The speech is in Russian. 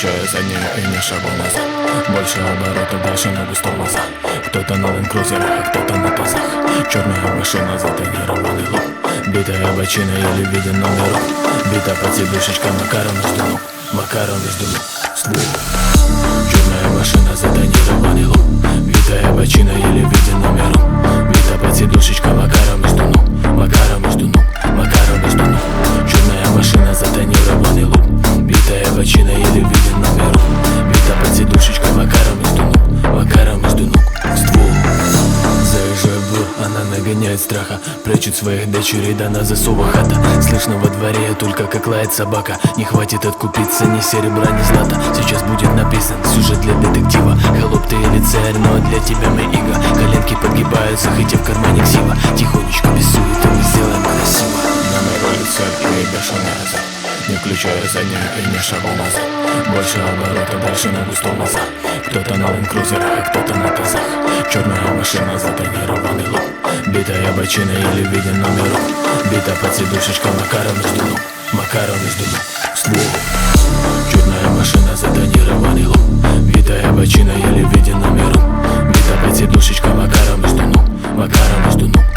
включая заднюю и не шагу назад. Больше оборотов, дальше ногу тормоза. Кто-то на ленд-крузере, а кто-то на тазах. Черная машина, затонированный лоб. Битая бочина, еле виден номерок. Бита под сидушечкой, Макаром между ног. Макаром между ног, ствол. Черная машина, затонированный лоб. Битая бочина, еле виден номерок. Бита под сидушечкой, Макаром между ног. Макаром между ног, Макаром между ног. Черная машина, затонированный лоб. Битая бочина, еле виден номерок. Бита под сидушечкой, Макаром между ног. Макаром между ног, ствол. Заезжаю в двор, она нагоняет страха. Прячет своих дочерей, да на засовах хата. Слышно во дворе только как лает собака. Не хватит откупиться ни серебра, ни злата. Сейчас будет написан сюжет для детектива. Холоп ты или царь, но для тебя мы иго. Коленки подгибаются, хотя в кармане ксива. Тихонечко без суеты мы сделаем красиво. Номер улицы и бешеный азарт. Не включая заднюю и не шагу назад. Больше оборота, дальше ногу тормоза. Кто-то на ленд-крузере, а кто-то на тазах. Черная машина, затонированный лоб. Битая бочина, еле виден номерок. Бита под сидушечкой, Макаром между ног. Макаром между ног, ствол. Черная машина, затонированный лоб. Битая бочина, еле виден номерок. Бита под сидушечкой, Макаром между ног. Макаром между ног.